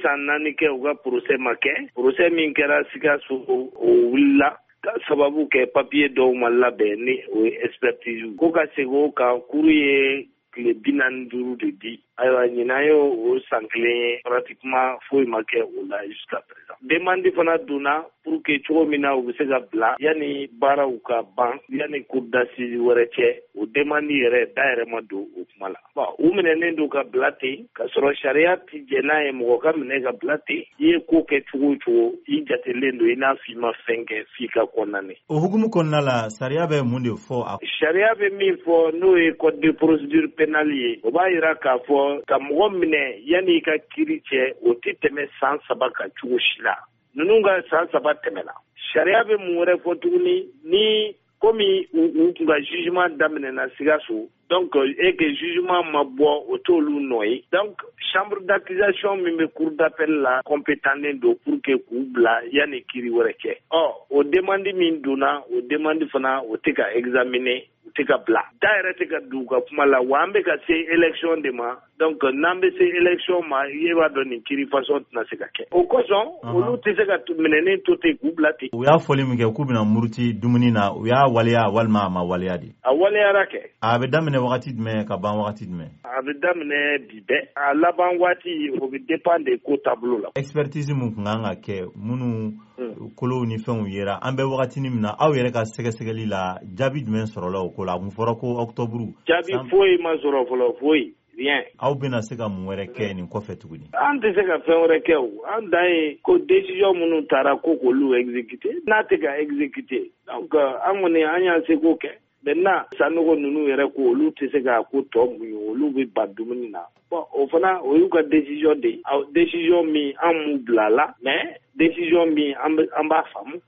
san naani kɛ u ka procès ma kɛ procès min kɛra Sikaso o wulila ka sababu kɛ papier dɔw ma labɛn ni o ye expertise ko ka segin o kan kuru ye tile 45 de di ayiwa ɲinan ye o san kelen ye pratiquement foyi ma kɛ o la jusqu'à présent demande fana donna pour que cogo min na u bɛ se ka bila yanni baaraw ka ban yanni cour d'assises wɛrɛ cɛ o demande yɛrɛ da yɛrɛ ma don o kuma la bon u minɛnen don ka bila ten ka sɔrɔ sariya ti jɛ n'a ye mɔgɔ ka minɛ ka bila ten i ye ko kɛ cogo o cogo i jatelen don i n'a fɔ i ma fɛn kɛ f'i ka kɔnɔna o hukumu kɔnɔna la sariya bɛ mun de fɔ a sariya bɛ min fɔ n'o ye code de procédure pénale ye o b'a yira k'a fɔ ka mɔgɔ minɛ yanni i ka kiiri cɛ o tɛ tɛmɛ san 3 kan cogo si la ninnu ka san 3 tɛmɛna sariya bɛ mun wɛrɛ fɔ tuguni ni komi u tun ka jugement daminɛna Sikaso donc et que jugement ma bɔ o t'olu nɔ ye donc chambre d'accusation min bɛ cour d'appel la compétenten don pour que k'u bila yanni kiiri wɛrɛ cɛ o demande min donna o demande fana o tɛ ka examiner u tɛ ka bila da yɛrɛ tɛ ka don u ka kuma la wa an bɛ ka se élection de ma donc n'an bɛ se élection ma i b'a dɔn nin kiiri façon tɛna se ka kɛ o kosɔn olu tɛ se ka minɛnen to ten k'u bila ten. u y'a fɔli min kɛ k'u bɛna muruti dumuni na u y'a waleya walima a ma waleya de. a waleyara kɛ. a bɛ daminɛ wagati jumɛn ka ban wagati jumɛn. a bɛ daminɛ bi bɛɛ a laban waati o bɛ dépend de ko taabolo la. expertise mun tun kan ka kɛ minnu kolow ni fɛnw yera an bɛ wagatinin min na aw yɛrɛ ka sɛgɛsɛgɛli la jaabi jumɛn sɔrɔla o ko la a kun fɔra ko octobre. jaabi foyi ma sɔrɔ fɔlɔ foyi. rien. aw bɛna se ka mun wɛrɛ kɛ nin kɔfɛ tuguni. an tɛ se ka fɛn wɛrɛ kɛ o an dan ye ko décision minnu taara ko k'olu exécuter n'a tɛ ka exécuter donc an kɔni an y'an seko kɛ maintenant sanogo ninnu yɛrɛ ko olu tɛ se ka ko tɔ muɲu olu bɛ ban dumuni na bon o fana o y'u ka décision de ye décision min an m'u bila la mais décision min an b'a faamu